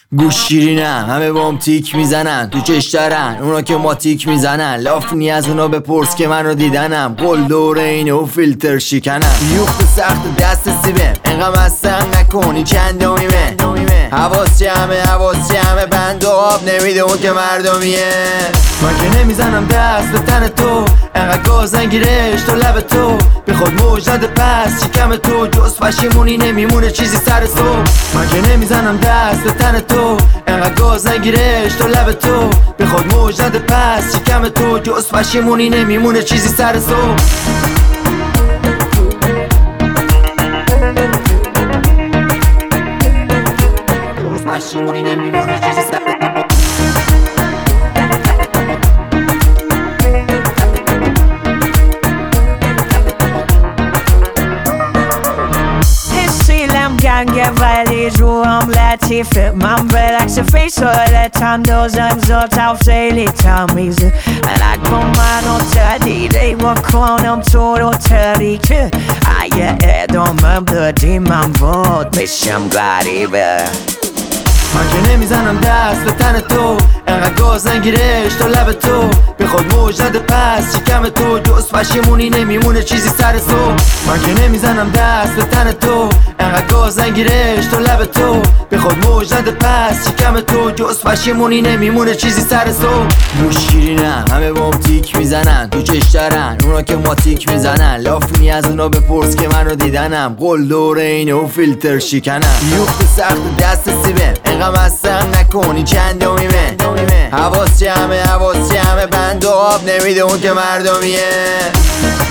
گوشگیرینم همه بام تیک میزنن، تو چش دارن اونا که ما تیک میزنن. لافنی از اونا بپرس که من رو دیدنم، قل دور اینه و فیلتر شکنم. یوخت سخت دست سیبه انقم از سنگ نکنی چندمیمه. حواس جمعه بند و آب نمیده اون که مردمیه. من که نمیزنم دست به تن تو، انقدر گاز نگیرش تو لب تو. به خود موج نده پس شکم تو، جز پشیمونی نمیمونه چیزی سر صبح. من که نمیزنم دست به تن تو، انقدر گاز نگیرش تو لب تو. به خود موج نده پس شکم تو، جز پشیمونی نمیمونه چیزی سر صبح. پشیمونی نمیمونه چیزی سر صبح. گنگه ولی رو هم لطیفه، من برعکس فیصالت اندازم ذاتم خیلی تمیزه. نکن منو تدیده و کنم تو رو تریکه، اگه ادامه بدی من بود میشم غریبه. من که نمیزنم دست به تن تو، انقدر گاز نگیرش تو لب تو. به خود موج نده پس شکم تو، جز پشیمونی نمیمونه چیزی سر صبح. من که نمیزنم دست به تن تو، انقدر گاز نگیرش تو لب تو. به خود موج نده پس شکم تو، جز پشیمونی نمیمونه چیزی سر صبح. گوشگیرینم همه بام تیک میزنن، تو چش دارن اونا که ما تیک میزنن. لافنی از اونا بپرس که من رو دیدنم، قل دور اینه و فیلتر شکنم. یوخت سخت دست سیبه انقم از سنگ نکنی چندمیمه. حواس جمعه بند و آب نمیده اون که مردمیه.